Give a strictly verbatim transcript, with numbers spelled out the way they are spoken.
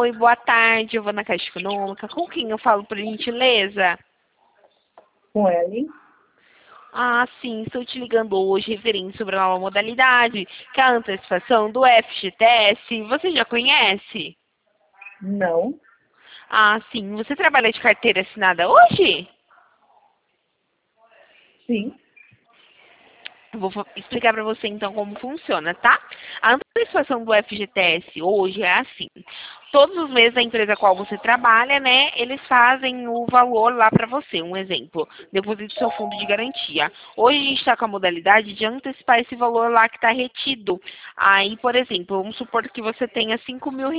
Oi, boa tarde, eu vou na Caixa Econômica. Com quem eu falo, por gentileza? Com Ellen? Ah, sim, estou te ligando hoje referente sobre a nova modalidade, que é a antecipação do F G T S. Você já conhece? Não. Ah, sim. Você trabalha de carteira assinada hoje? Sim. Eu vou fa- explicar para você então como funciona, tá? A antecipação do F G T S hoje é assim. Todos os meses a empresa a qual você trabalha, né, eles fazem o valor lá para você. Um exemplo, deposite seu fundo de garantia. Hoje a gente está com a modalidade de antecipar esse valor lá que está retido. Aí, por exemplo, vamos supor que você tenha cinco mil